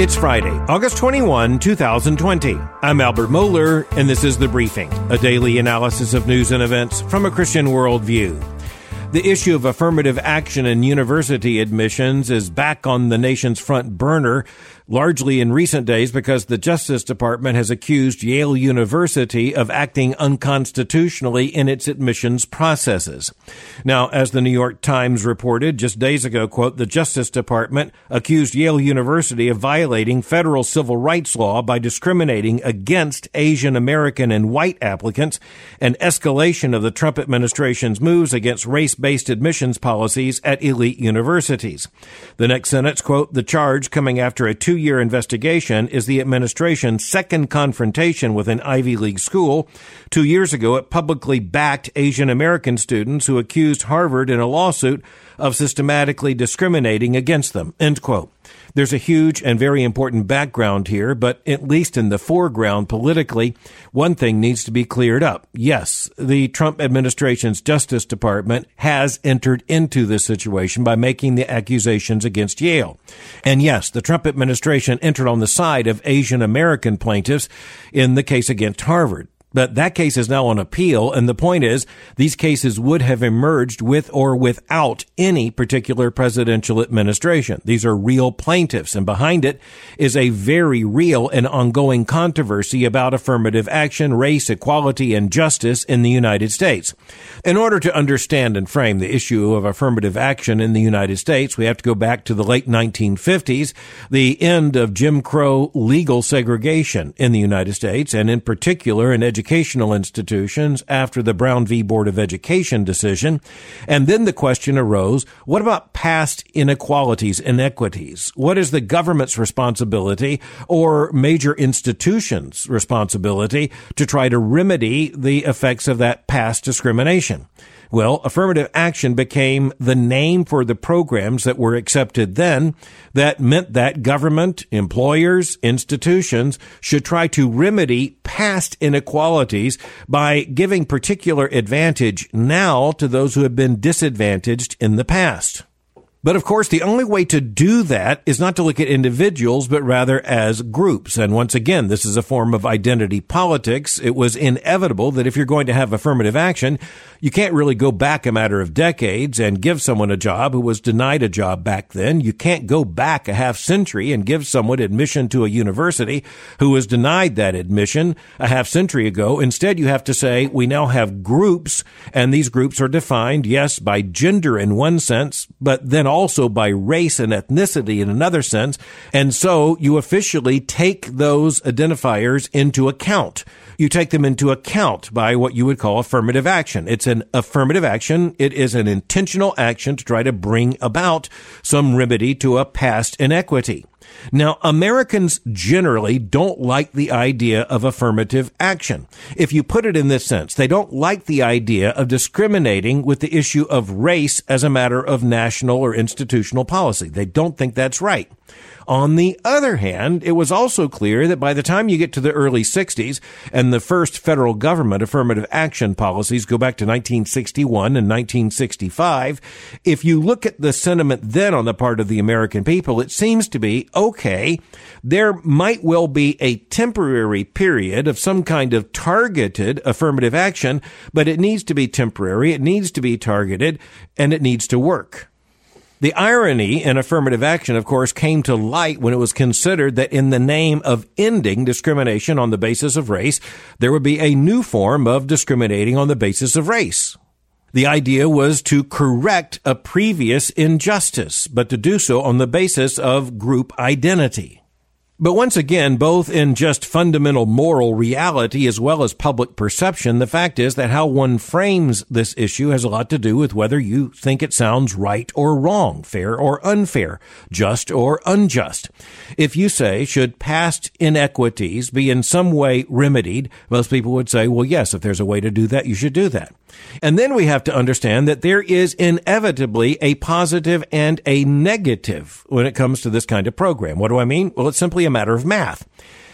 It's Friday, August 21, 2020. I'm Albert Mohler, and this is The Briefing, a daily analysis of news and events from a Christian worldview. The issue of affirmative action in university admissions is back on the nation's front burner, largely in recent days because the Justice Department has accused Yale University of acting unconstitutionally in its admissions processes. Now, as the New York Times reported just days ago, quote, the Justice Department accused Yale University of violating federal civil rights law by discriminating against Asian American and white applicants, an escalation of the Trump administration's moves against race-based admissions policies at elite universities. The next sentence, quote, the charge coming after a two-year investigation is the administration's second confrontation with an Ivy League school. 2 years ago, it publicly backed Asian American students who accused Harvard in a lawsuit of systematically discriminating against them, end quote. There's a huge and very important background here, but at least in the foreground politically, one thing needs to be cleared up. Yes, the Trump administration's Justice Department has entered into this situation by making the accusations against Yale. And yes, the Trump administration entered on the side of Asian American plaintiffs in the case against Harvard. But that case is now on appeal, and the point is, these cases would have emerged with or without any particular presidential administration. These are real plaintiffs, and behind it is a very real and ongoing controversy about affirmative action, race, equality, and justice in the United States. In order to understand and frame the issue of affirmative action in the United States, we have to go back to the late 1950s, the end of Jim Crow legal segregation in the United States, and in particular in educational institutions after the Brown v. Board of Education decision. And then the question arose, what about past inequalities, inequities? What is the government's responsibility or major institutions' responsibility to try to remedy the effects of that past discrimination? Well, affirmative action became the name for the programs that were accepted then. That meant that government, employers, institutions should try to remedy past inequalities by giving particular advantage now to those who have been disadvantaged in the past. But of course, the only way to do that is not to look at individuals, but rather as groups. And once again, this is a form of identity politics. It was inevitable that if you're going to have affirmative action, you can't really go back a matter of decades and give someone a job who was denied a job back then. You can't go back a half century and give someone admission to a university who was denied that admission a half century ago. Instead, you have to say, we now have groups, and these groups are defined, yes, by gender in one sense, but then also by race and ethnicity in another sense. And so you officially take those identifiers into account. You take them into account by what you would call affirmative action. It's an affirmative action. It is an intentional action to try to bring about some remedy to a past inequity. Now, Americans generally don't like the idea of affirmative action. If you put it in this sense, they don't like the idea of discriminating with the issue of race as a matter of national or institutional policy. They don't think that's right. On the other hand, it was also clear that by the time you get to the early 60s and the first federal government affirmative action policies go back to 1961 and 1965, if you look at the sentiment then on the part of the American people, it seems to be, okay, there might well be a temporary period of some kind of targeted affirmative action, but it needs to be temporary, it needs to be targeted, and it needs to work. The irony in affirmative action, of course, came to light when it was considered that in the name of ending discrimination on the basis of race, there would be a new form of discriminating on the basis of race. The idea was to correct a previous injustice, but to do so on the basis of group identity. But once again, both in just fundamental moral reality as well as public perception, the fact is that how one frames this issue has a lot to do with whether you think it sounds right or wrong, fair or unfair, just or unjust. If you say, should past inequities be in some way remedied, most people would say, well, yes, if there's a way to do that, you should do that. And then we have to understand that there is inevitably a positive and a negative when it comes to this kind of program. What do I mean? Well, it's simply a matter of math.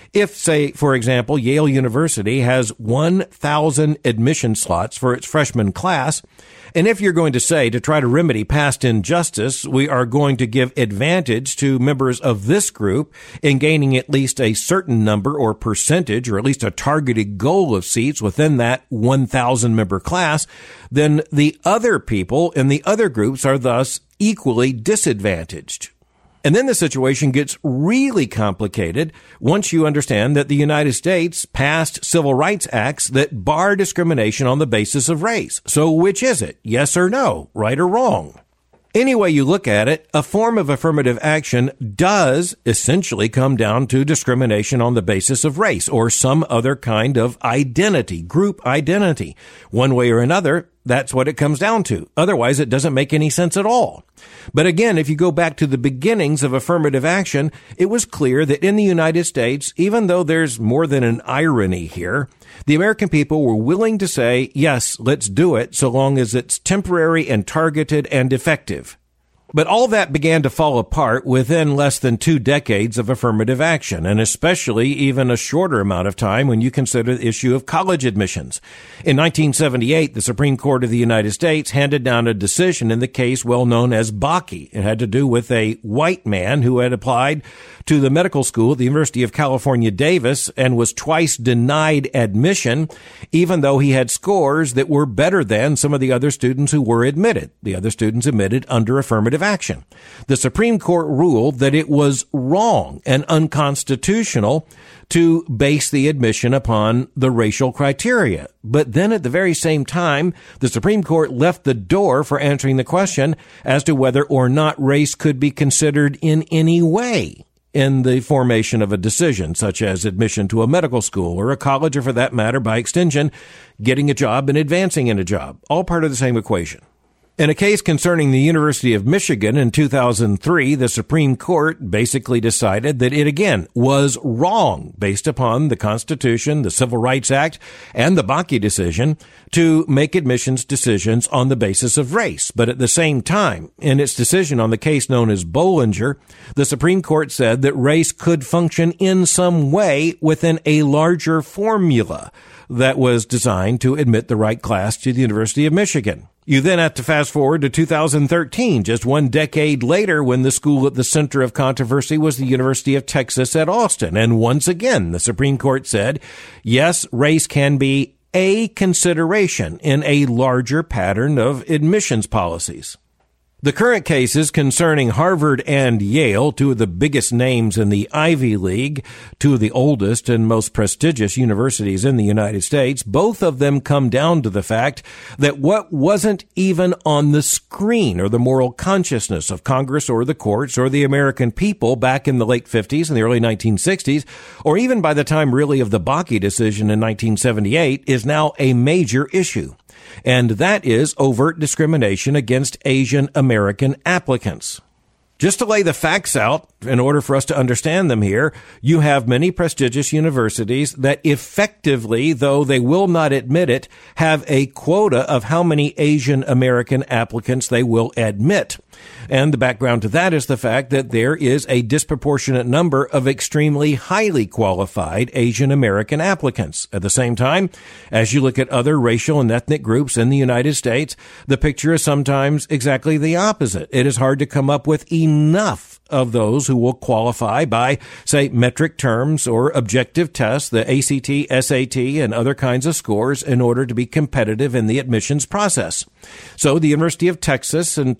If, say, for example, Yale University has 1,000 admission slots for its freshman class, and if you're going to say, to try to remedy past injustice, we are going to give advantage to members of this group in gaining at least a certain number or percentage, or at least a targeted goal of seats within that 1,000 member class, then the other people in the other groups are thus equally disadvantaged. And then the situation gets really complicated once you understand that the United States passed civil rights acts that bar discrimination on the basis of race. So which is it? Yes or no? Right or wrong? Any way you look at it, a form of affirmative action does essentially come down to discrimination on the basis of race or some other kind of identity, group identity. One way or another, that's what it comes down to. Otherwise, it doesn't make any sense at all. But again, if you go back to the beginnings of affirmative action, it was clear that in the United States, even though there's more than an irony here, the American people were willing to say, yes, let's do it, so long as it's temporary and targeted and effective. But all that began to fall apart within less than 2 decades of affirmative action, and especially even a shorter amount of time when you consider the issue of college admissions. In 1978, the Supreme Court of the United States handed down a decision in the case well known as Bakke. It had to do with a white man who had applied to the medical school at the University of California, Davis, and was twice denied admission, even though he had scores that were better than some of the other students who were admitted. The other students admitted under affirmative action. The Supreme Court ruled that it was wrong and unconstitutional to base the admission upon the racial criteria. But then at the very same time, the Supreme Court left the door for answering the question as to whether or not race could be considered in any way in the formation of a decision, such as admission to a medical school or a college, or for that matter, by extension, getting a job and advancing in a job. All part of the same equation. In a case concerning the University of Michigan in 2003, the Supreme Court basically decided that it again was wrong based upon the Constitution, the Civil Rights Act, and the Bakke decision to make admissions decisions on the basis of race. But at the same time, in its decision on the case known as Bollinger, the Supreme Court said that race could function in some way within a larger formula that was designed to admit the right class to the University of Michigan. You then have to fast forward to 2013, just 1 decade later, when the school at the center of controversy was the University of Texas at Austin. And once again, the Supreme Court said, yes, race can be a consideration in a larger pattern of admissions policies. The current cases concerning Harvard and Yale, 2 of the biggest names in the Ivy League, 2 of the oldest and most prestigious universities in the United States, both of them come down to the fact that what wasn't even on the screen or the moral consciousness of Congress or the courts or the American people back in the late 50s and the early 1960s, or even by the time really of the Bakke decision in 1978, is now a major issue. And that is overt discrimination against Asian American applicants. Just to lay the facts out, in order for us to understand them here, you have many prestigious universities that effectively, though they will not admit it, have a quota of how many Asian American applicants they will admit. And the background to that is the fact that there is a disproportionate number of extremely highly qualified Asian American applicants. At the same time, as you look at other racial and ethnic groups in the United States, the picture is sometimes exactly the opposite. It is hard to come up with enough of those who will qualify by, say, metric terms or objective tests, the ACT, SAT, and other kinds of scores in order to be competitive in the admissions process. So the University of Texas in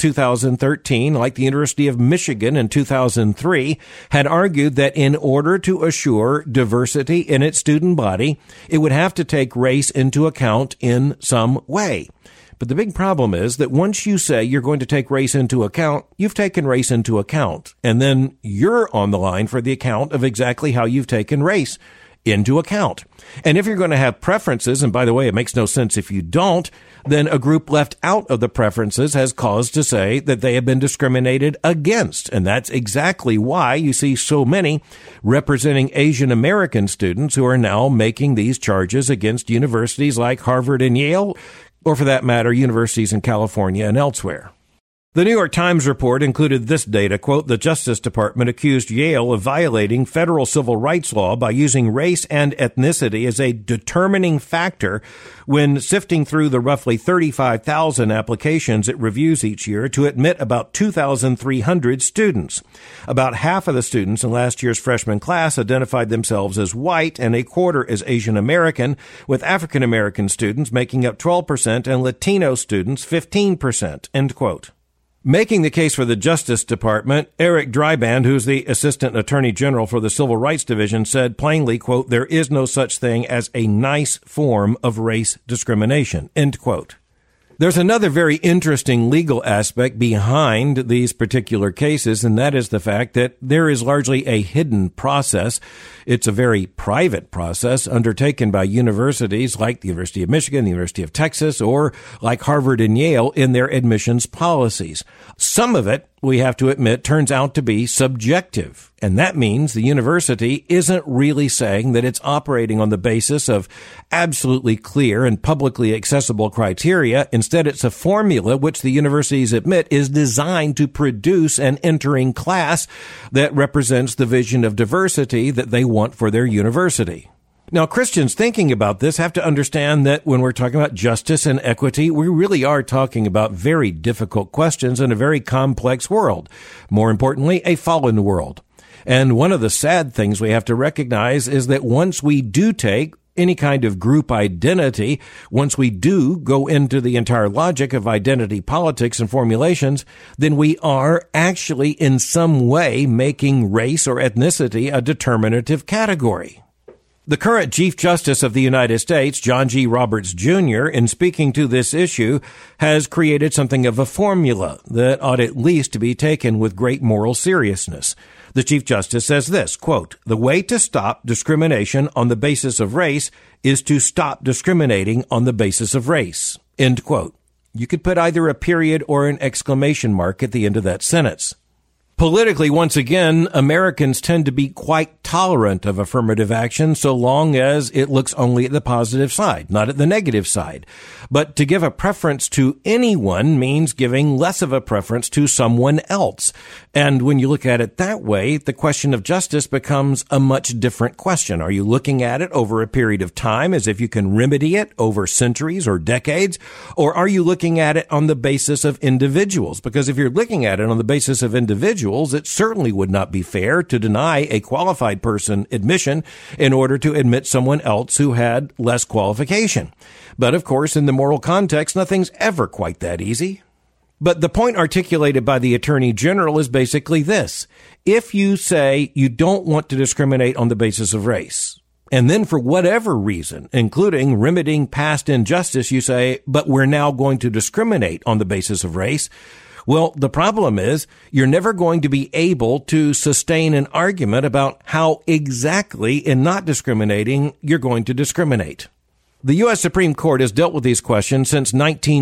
2013, like the University of Michigan in 2003, had argued that in order to assure diversity in its student body, it would have to take race into account in some way. But the big problem is that once you say you're going to take race into account, you've taken race into account. And then you're on the line for the account of exactly how you've taken race into account. And if you're going to have preferences, and by the way, it makes no sense if you don't, then a group left out of the preferences has cause to say that they have been discriminated against. And that's exactly why you see so many representing Asian American students who are now making these charges against universities like Harvard and Yale, or for that matter, universities in California and elsewhere. The New York Times report included this data, quote, the Justice Department accused Yale of violating federal civil rights law by using race and ethnicity as a determining factor when sifting through the roughly 35,000 applications it reviews each year to admit about 2,300 students. About half of the students in last year's freshman class identified themselves as white and a quarter as Asian American, with African American students making up 12% and Latino students 15%, end quote. Making the case for the Justice Department, Eric Dryband, who's the Assistant Attorney General for the Civil Rights Division, said plainly, quote, there is no such thing as a nice form of race discrimination, end quote. There's another very interesting legal aspect behind these particular cases, and that is the fact that there is largely a hidden process. It's a very private process undertaken by universities like the University of Michigan, the University of Texas, or like Harvard and Yale in their admissions policies. Some of it, we have to admit, turns out to be subjective. And that means the university isn't really saying that it's operating on the basis of absolutely clear and publicly accessible criteria. Instead, it's a formula which the universities admit is designed to produce an entering class that represents the vision of diversity that they want for their university. Now, Christians thinking about this have to understand that when we're talking about justice and equity, we really are talking about very difficult questions in a very complex world. More importantly, a fallen world. And one of the sad things we have to recognize is that once we do take any kind of group identity, once we do go into the entire logic of identity politics and formulations, then we are actually in some way making race or ethnicity a determinative category. The current Chief Justice of the United States, John G. Roberts, Jr., in speaking to this issue, has created something of a formula that ought at least to be taken with great moral seriousness. The Chief Justice says this, quote, the way to stop discrimination on the basis of race is to stop discriminating on the basis of race, end quote. You could put either a period or an exclamation mark at the end of that sentence. Politically, once again, Americans tend to be quite tolerant of affirmative action so long as it looks only at the positive side, not at the negative side. But to give a preference to anyone means giving less of a preference to someone else. And when you look at it that way, the question of justice becomes a much different question. Are you looking at it over a period of time as if you can remedy it over centuries or decades? Or are you looking at it on the basis of individuals? Because if you're looking at it on the basis of individuals, it certainly would not be fair to deny a qualified person admission in order to admit someone else who had less qualification. But of course, in the moral context, nothing's ever quite that easy. But the point articulated by the Attorney General is basically this. If you say you don't want to discriminate on the basis of race, and then for whatever reason, including remedying past injustice, you say, but we're now going to discriminate on the basis of race, well, the problem is you're never going to be able to sustain an argument about how exactly in not discriminating you're going to discriminate. The U.S. Supreme Court has dealt with these questions since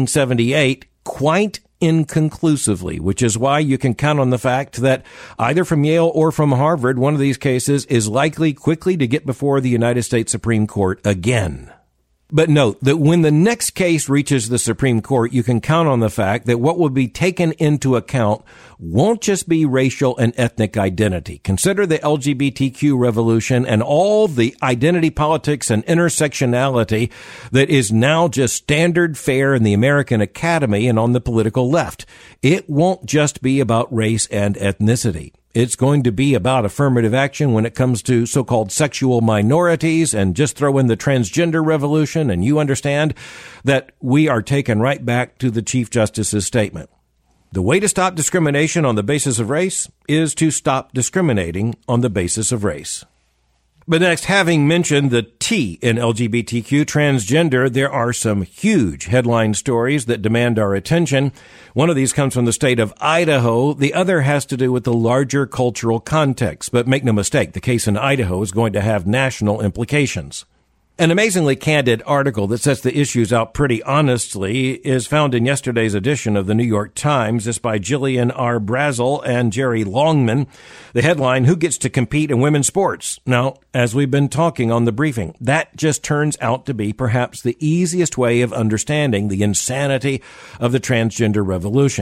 1978 quite inconclusively, which is why you can count on the fact that either from Yale or from Harvard, one of these cases is likely quickly to get before the United States Supreme Court again. But note that when the next case reaches the Supreme Court, you can count on the fact that what will be taken into account won't just be racial and ethnic identity. Consider the LGBTQ revolution and all the identity politics and intersectionality that is now just standard fare in the American academy and on the political left. It won't just be about race and ethnicity. It's going to be about affirmative action when it comes to so-called sexual minorities, and just throw in the transgender revolution, and you understand that we are taken right back to the Chief Justice's statement. The way to stop discrimination on the basis of race is to stop discriminating on the basis of race. But next, having mentioned the T in LGBTQ, transgender, there are some huge headline stories that demand our attention. One of these comes from the state of Idaho. The other has to do with the larger cultural context. But make no mistake, the case in Idaho is going to have national implications. An amazingly candid article that sets the issues out pretty honestly is found in yesterday's edition of the New York Times. It's by Jillian R. Brazel and Jerry Longman. The headline, Who Gets to Compete in Women's Sports? Now, as we've been talking on the briefing, that just turns out to be perhaps the easiest way of understanding the insanity of the transgender revolution.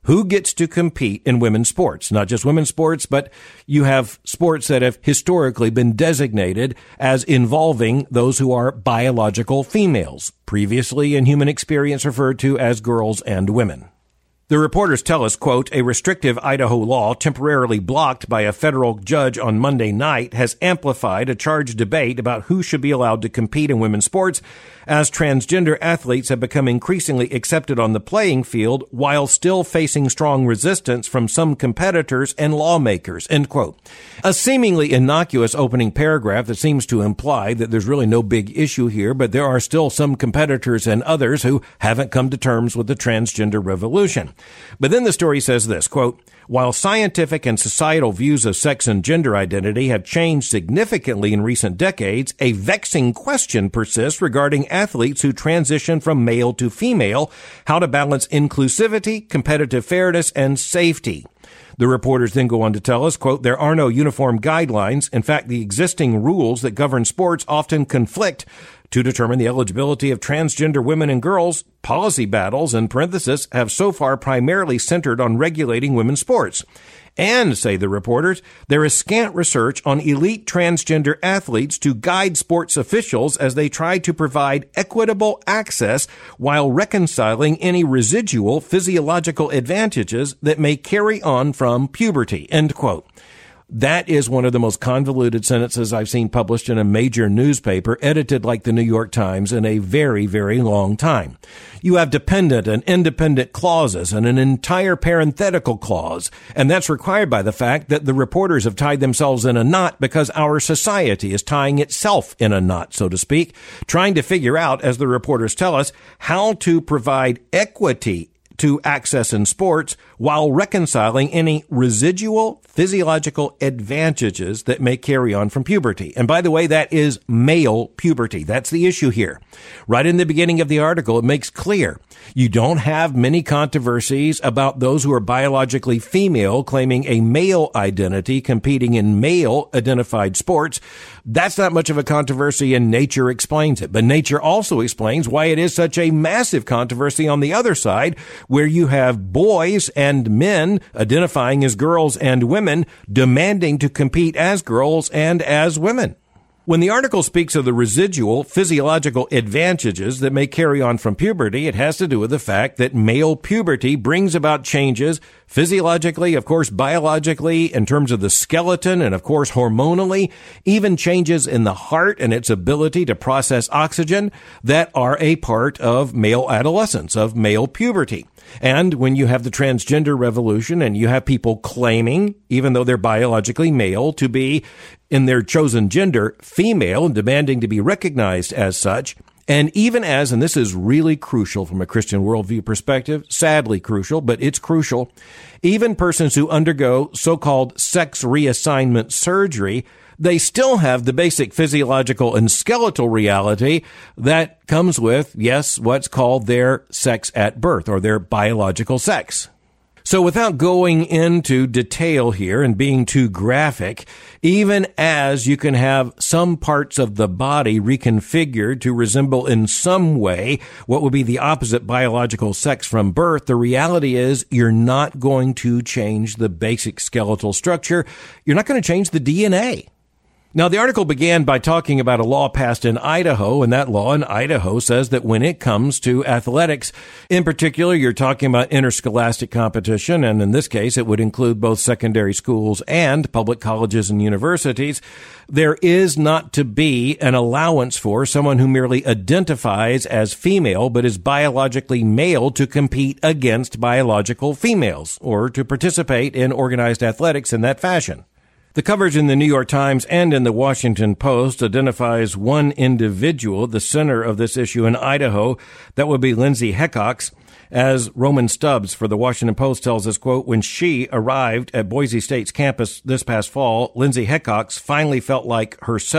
who gets to compete in women's sports. Not just women's sports, but you have sports that have historically been designated as involving those who are biological females, previously in human experience referred to as girls and women. The reporters tell us, quote, a restrictive Idaho law temporarily blocked by a federal judge on Monday night has amplified a charged debate about who should be allowed to compete in women's sports as transgender athletes have become increasingly accepted on the playing field while still facing strong resistance from some competitors and lawmakers, end quote. A seemingly innocuous opening paragraph that seems to imply that there's really no big issue here, but there are still some competitors and others who haven't come to terms with the transgender revolution. But then the story says this, quote, while scientific and societal views of sex and gender identity have changed significantly in recent decades, a vexing question persists regarding athletes who transition from male to female, how to balance inclusivity, competitive fairness, and safety. The reporters then go on to tell us, quote, there are no uniform guidelines. In fact, the existing rules that govern sports often conflict. To determine the eligibility of transgender women and girls, policy battles, in parenthesis, have so far primarily centered on regulating women's sports. And, say the reporters, there is scant research on elite transgender athletes to guide sports officials as they try to provide equitable access while reconciling any residual physiological advantages that may carry on from puberty, end quote. That is one of the most convoluted sentences I've seen published in a major newspaper, edited like the New York Times, in a very, very long time. You have dependent and independent clauses and an entire parenthetical clause, and that's required by the fact that the reporters have tied themselves in a knot because our society is tying itself in a knot, so to speak, trying to figure out, as the reporters tell us, how to provide equity to access in sports while reconciling any residual physiological advantages that may carry on from puberty. And by the way, that is male puberty. That's the issue here. Right in the beginning of the article, it makes clear you don't have many controversies about those who are biologically female claiming a male identity competing in male identified sports. That's not much of a controversy, and Nature explains it. But Nature also explains why it is such a massive controversy on the other side, where you have boys and men identifying as girls and women demanding to compete as girls and as women. When the article speaks of the residual physiological advantages that may carry on from puberty, it has to do with the fact that male puberty brings about changes physiologically, of course, biologically, in terms of the skeleton, and of course, hormonally, even changes in the heart and its ability to process oxygen that are a part of male adolescence, of male puberty. And when you have the transgender revolution and you have people claiming, even though they're biologically male, to be in their chosen gender female and demanding to be recognized as such, and even as, and this is really crucial from a Christian worldview perspective, sadly crucial, but it's crucial, even persons who undergo so-called sex reassignment surgery, they still have the basic physiological and skeletal reality that comes with, yes, what's called their sex at birth, or their biological sex. So without going into detail here and being too graphic, even as you can have some parts of the body reconfigured to resemble in some way what would be the opposite biological sex from birth, the reality is you're not going to change the basic skeletal structure. You're not going to change the DNA. Now, the article began by talking about a law passed in Idaho, and that law in Idaho says that when it comes to athletics, in particular, you're talking about interscholastic competition, and in this case, it would include both secondary schools and public colleges and universities. There is not to be an allowance for someone who merely identifies as female but is biologically male to compete against biological females or to participate in organized athletics in that fashion. The coverage in the New York Times and in the Washington Post identifies one individual, the center of this issue in Idaho. That would be Lindsay Heckox. As Roman Stubbs for the Washington Post tells us, quote, when she arrived at Boise State's campus this past fall, Lindsay Heckox finally felt like herself.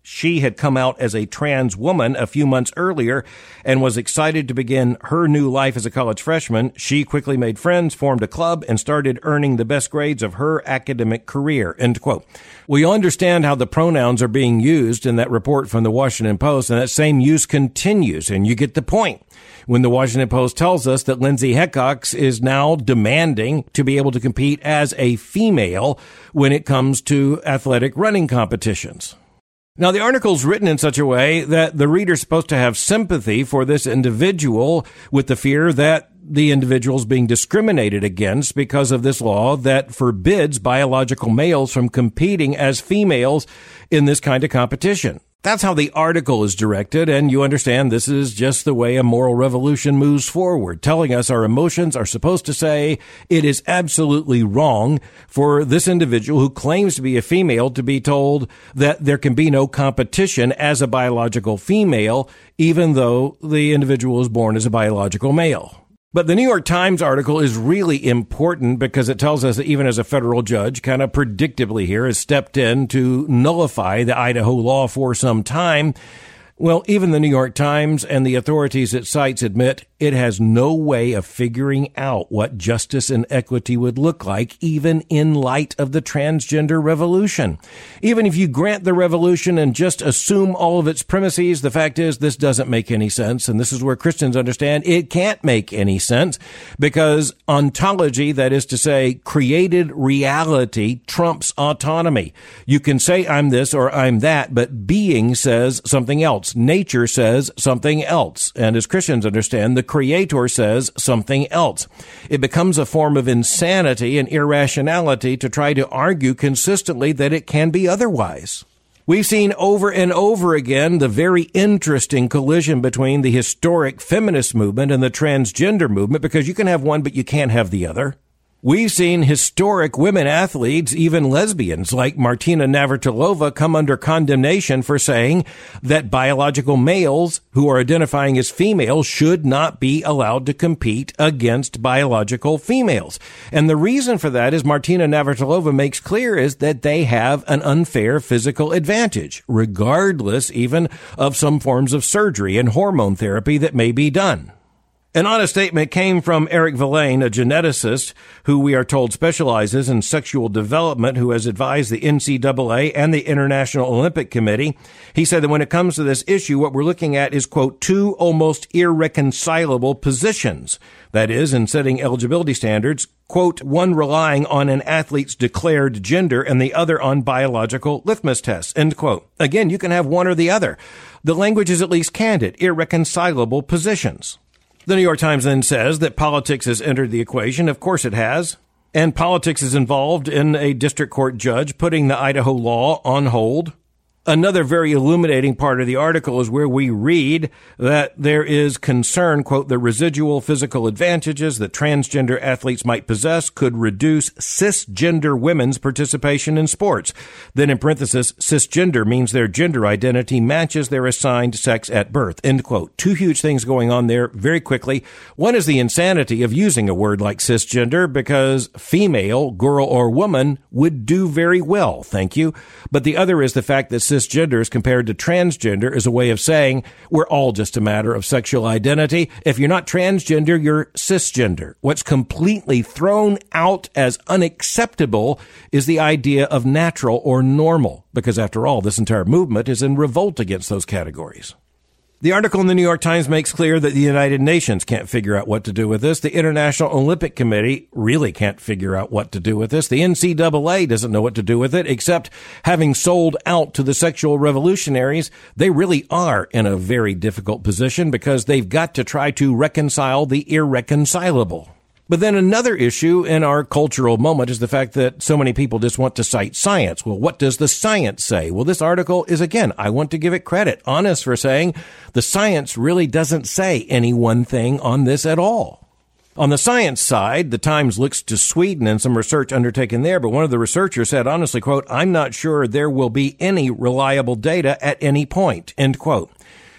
She had come out as a trans woman a few months earlier and was excited to begin her new life as a college freshman. She quickly made friends, formed a club, and started earning the best grades of her academic career, end quote. We understand how the pronouns are being used in that report from the Washington Post, and that same use continues, and you get the point. When the Washington Post tells us that Lindsay Heckox is now demanding to be able to compete as a female when it comes to athletic running competitions. Now, the article's written in such a way that the reader's supposed to have sympathy for this individual with the fear that the individual's being discriminated against because of this law that forbids biological males from competing as females in this kind of competition. That's how the article is directed, and you understand this is just the way a moral revolution moves forward, telling us our emotions are supposed to say it is absolutely wrong for this individual who claims to be a female to be told that there can be no competition as a biological female, even though the individual is born as a biological male. But the New York Times article is really important because it tells us that even as a federal judge, kind of predictably here, has stepped in to nullify the Idaho law for some time. Well, even the New York Times and the authorities it cites admit it has no way of figuring out what justice and equity would look like, even in light of the transgender revolution. Even if you grant the revolution and just assume all of its premises, the fact is this doesn't make any sense. And this is where Christians understand it can't make any sense because ontology, that is to say, created reality, trumps autonomy. You can say I'm this or I'm that, but being says something else. Nature says something else. And as Christians understand, the Creator says something else. It becomes a form of insanity and irrationality to try to argue consistently that it can be otherwise. We've seen over and over again the very interesting collision between the historic feminist movement and the transgender movement because you can have one, but you can't have the other. We've seen historic women athletes, even lesbians like Martina Navratilova, come under condemnation for saying that biological males who are identifying as females should not be allowed to compete against biological females. And the reason for that, as Martina Navratilova makes clear, is that they have an unfair physical advantage, regardless even of some forms of surgery and hormone therapy that may be done. An honest statement came from Eric Villain, a geneticist who we are told specializes in sexual development, who has advised the NCAA and the International Olympic Committee. He said that when it comes to this issue, what we're looking at is, quote, two almost irreconcilable positions. That is, in setting eligibility standards, quote, one relying on an athlete's declared gender and the other on biological litmus tests, end quote. Again, you can have one or the other. The language is at least candid, irreconcilable positions. The New York Times then says that politics has entered the equation. Of course it has. And politics is involved in a district court judge putting the Idaho law on hold. Another very illuminating part of the article is where we read that there is concern, quote, the residual physical advantages that transgender athletes might possess could reduce cisgender women's participation in sports. Then in parenthesis, cisgender means their gender identity matches their assigned sex at birth, end quote. Two huge things going on there very quickly. One is the insanity of using a word like cisgender because female, girl, or woman would do very well, thank you. But the other is the fact that cisgender as compared to transgender is a way of saying we're all just a matter of sexual identity. If you're not transgender, you're cisgender. What's completely thrown out as unacceptable is the idea of natural or normal, because after all, this entire movement is in revolt against those categories. The article in the New York Times makes clear that the United Nations can't figure out what to do with this. The International Olympic Committee really can't figure out what to do with this. The NCAA doesn't know what to do with it, except having sold out to the sexual revolutionaries, they really are in a very difficult position because they've got to try to reconcile the irreconcilable. But then another issue in our cultural moment is the fact that so many people just want to cite science. Well, what does the science say? Well, this article is, again, I want to give it credit, honest, for saying the science really doesn't say any one thing on this at all. On the science side, the Times looks to Sweden and some research undertaken there, but one of the researchers said, honestly, quote, I'm not sure there will be any reliable data at any point, end quote.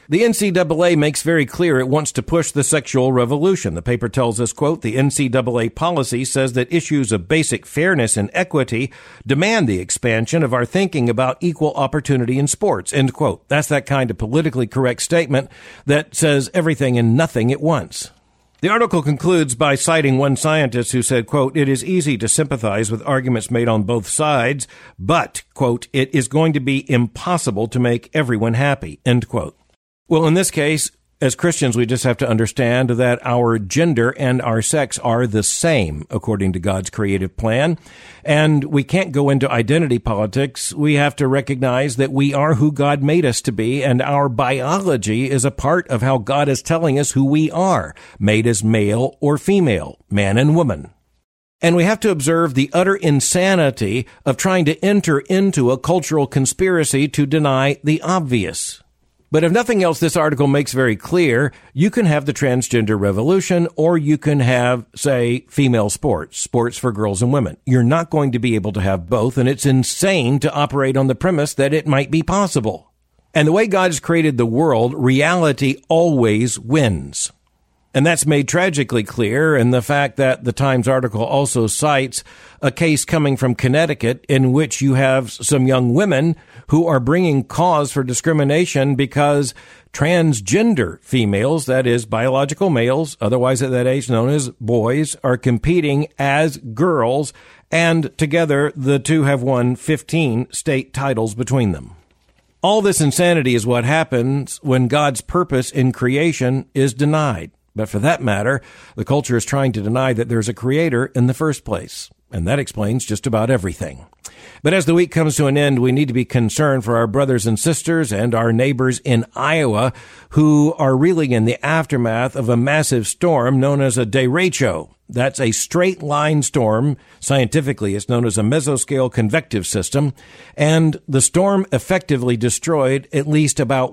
The NCAA makes very clear it wants to push the sexual revolution. The paper tells us, quote, the NCAA policy says that issues of basic fairness and equity demand the expansion of our thinking about equal opportunity in sports, end quote. That's that kind of politically correct statement that says everything and nothing at once. The article concludes by citing one scientist who said, quote, it is easy to sympathize with arguments made on both sides, but, quote, it is going to be impossible to make everyone happy, end quote. Well, in this case, as Christians, we just have to understand that our gender and our sex are the same according to God's creative plan. And we can't go into identity politics. We have to recognize that we are who God made us to be, and our biology is a part of how God is telling us who we are, made as male or female, man and woman. And we have to observe the utter insanity of trying to enter into a cultural conspiracy to deny the obvious. But if nothing else, this article makes very clear, you can have the transgender revolution, or you can have, say, female sports for girls and women. You're not going to be able to have both, and it's insane to operate on the premise that it might be possible. And the way God has created the world, reality always wins. And that's made tragically clear in the fact that the Times article also cites a case coming from Connecticut in which you have some young women who are bringing cause for discrimination because transgender females, that is, biological males, otherwise at that age known as boys, are competing as girls, and together the two have won 15 state titles between them. All this insanity is what happens when God's purpose in creation is denied. But for that matter, the culture is trying to deny that there's a creator in the first place. And that explains just about everything. But as the week comes to an end, we need to be concerned for our brothers and sisters and our neighbors in Iowa who are reeling in the aftermath of a massive storm known as a derecho. That's a straight line storm. Scientifically, it's known as a mesoscale convective system. And the storm effectively destroyed at least about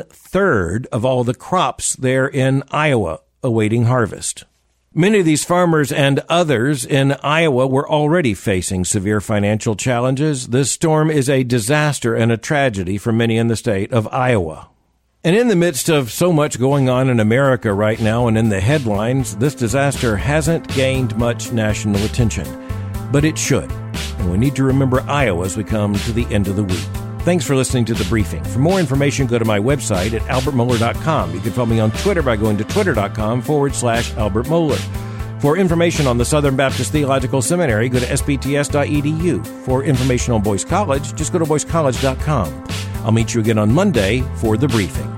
1/3 of all the crops there in Iowa awaiting harvest. Many of these farmers and others in Iowa were already facing severe financial challenges. This storm is a disaster and a tragedy for many in the state of Iowa. And in the midst of so much going on in America right now and in the headlines, this disaster hasn't gained much national attention. But it should. And we need to remember Iowa as we come to the end of the week. Thanks for listening to The Briefing. For more information, go to my website at albertmohler.com. You can follow me on Twitter by going to twitter.com/Albert Mohler. For information on the Southern Baptist Theological Seminary, go to sbts.edu. For information on Boyce College, just go to boycecollege.com. I'll meet you again on Monday for The Briefing.